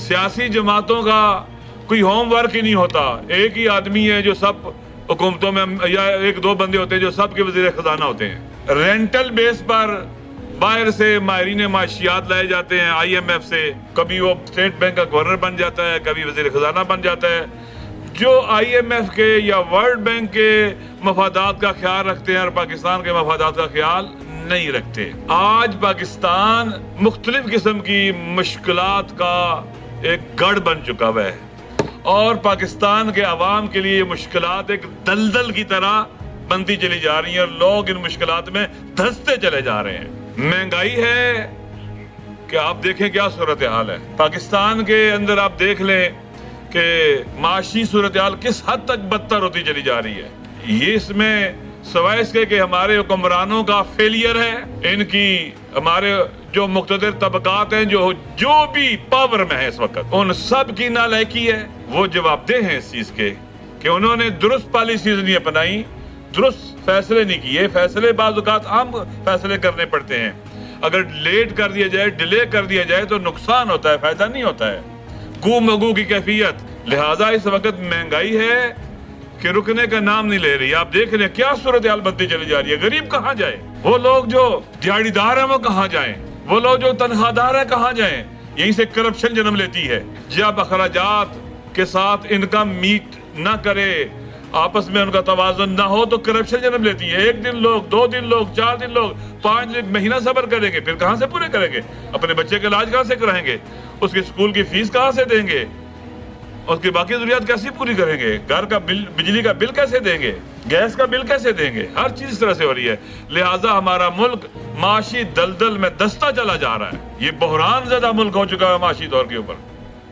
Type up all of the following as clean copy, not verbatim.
सियासी जमातों का कोई होमवर्क ही नहीं होता। एक ही आदमी है जो सब हुकूमतों में, या एक दो बंदे होते हैं जो सबके वज़ीर खजाना होते हैं। रेंटल बेस पर बाहर से माहिरीन माशियात लाए जाते हैं IMF से। कभी वो स्टेट बैंक का गवर्नर बन जाता है, कभी वज़ीर खजाना बन जाता है, जो IMF के या वर्ल्ड बैंक के मफादात का ख्याल रखते हैं और पाकिस्तान के मफादात का ख्याल नहीं रखते। आज पाकिस्तान मुख्तलिफ किस्म की मुश्किलात का एक गढ़ बन चुका हुआ है और पाकिस्तान के अवाम के लिए मुश्किलात एक दलदल की तरह बनती चली जा रही हैं और लोग इन मुश्किलात में धंसते चले जा रहे हैं। महंगाई है कि आप देखें क्या सूरत हाल है पाकिस्तान के अंदर। आप देख लें कि माशी सूरत हाल किस हद तक बदतर होती चली जा रही है। ये इसमें सवाए इसके कि हमारे हुक्मरानों का फेलियर है, इनकी हमारे जो मुख्तलिफ तबकात हैं जो भी पावर में है इस वक्त, उन सब की नालायकी है। वो जवाबदेह हैं इस चीज के कि उन्होंने दुरुस्त पॉलिसीज नहीं अपनाई, दुरुस्त फैसले नहीं किए। फैसले बाज़ औक़ात आम फैसले करने पड़ते हैं, अगर लेट कर दिया जाए, डिले कर दिया जाए तो नुकसान होता है, फायदा नहीं होता है। गू मगू की कैफियत, लिहाजा इस वक्त महंगाई है कि रुकने का नाम नहीं ले रही। आप देख रहे हैं क्या सूरत हाल बनती चली जा रही है। गरीब कहाँ जाए, वो लोग जो दिहाड़ीदार हैं वो कहाँ जाएं, वो लोग जो तनख्वाहदार हैं कहाँ जाएं। यहीं से करप्शन जन्म लेती है। जब अखराजात के साथ इनकम मीट ना करे, आपस में उनका तवाज़ुन ना हो तो करप्शन जन्म लेती है। एक दिन लोग, 2 दिन लोग, 4 दिन लोग, 5 महीना सब्र करेंगे, फिर कहाँ से पूरे करेंगे? अपने बच्चे का इलाज कहाँ से कराएंगे? उसकी स्कूल की फीस कहाँ से देंगे? उसकी बाकी जरूरियात कैसे पूरी करेंगे? घर का बिल, बिजली का बिल कैसे देंगे? गैस का बिल कैसे देंगे? हर चीज इस तरह से हो रही है। लिहाजा हमारा मुल्क माशी दलदल में दस्ता चला जा रहा है। ये बहरान ज़्यादा मुल्क हो चुका है माशी तौर के ऊपर।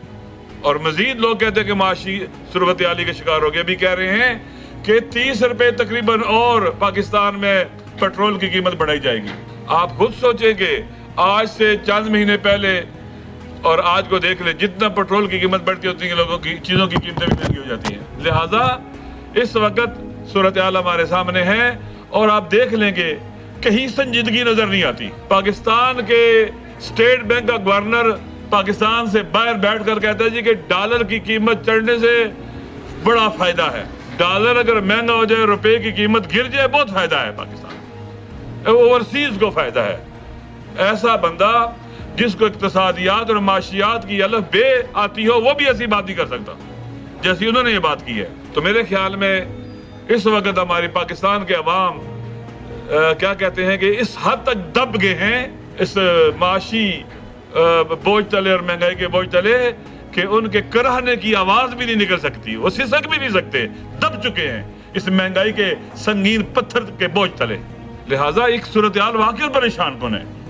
और मजीद लोग कहते हैं कि माशी सूरत हाल के शिकार हो गए। अभी कह रहे हैं कि 30 रुपए तकरीबन और पाकिस्तान में पेट्रोल की कीमत बढ़ाई जाएगी। आप खुद सोचेंगे, आज से चंद महीने पहले और आज को देख ले, जितना पेट्रोल की कीमत बढ़ती होती है लोगों की चीजों की कीमतें भी महंगी हो जाती हैं। लिहाजा इस वक्त सूरत हाल हमारे सामने है और आप देख लेंगे कहीं संजीदगी नजर नहीं आती। पाकिस्तान के स्टेट बैंक का गवर्नर पाकिस्तान से बाहर बैठ कर कहता है जी कि डॉलर की कीमत चढ़ने से बड़ा फायदा है। डॉलर अगर महंगा हो जाए, रुपए की कीमत गिर जाए, बहुत फायदा है पाकिस्तान, ओवरसीज को फायदा है। ऐसा बंदा जिसको इक्तिसादियात और माशियात की अलफ बे आती हो, वो भी ऐसी बात नहीं कर सकता जैसी उन्होंने ये बात की है। तो मेरे ख्याल में इस वक्त हमारी पाकिस्तान के अवाम क्या कहते हैं कि इस हद तक दब गए हैं इस माशी बोझ तले और महंगाई के बोझ तले कि उनके कराहने की आवाज भी नहीं निकल सकती, वो सिसक भी नहीं सकते, दब चुके हैं इस महंगाई के संगीन पत्थर के बोझ तले। लिहाजा एक सूरत हाल वाकई परेशान कौन है।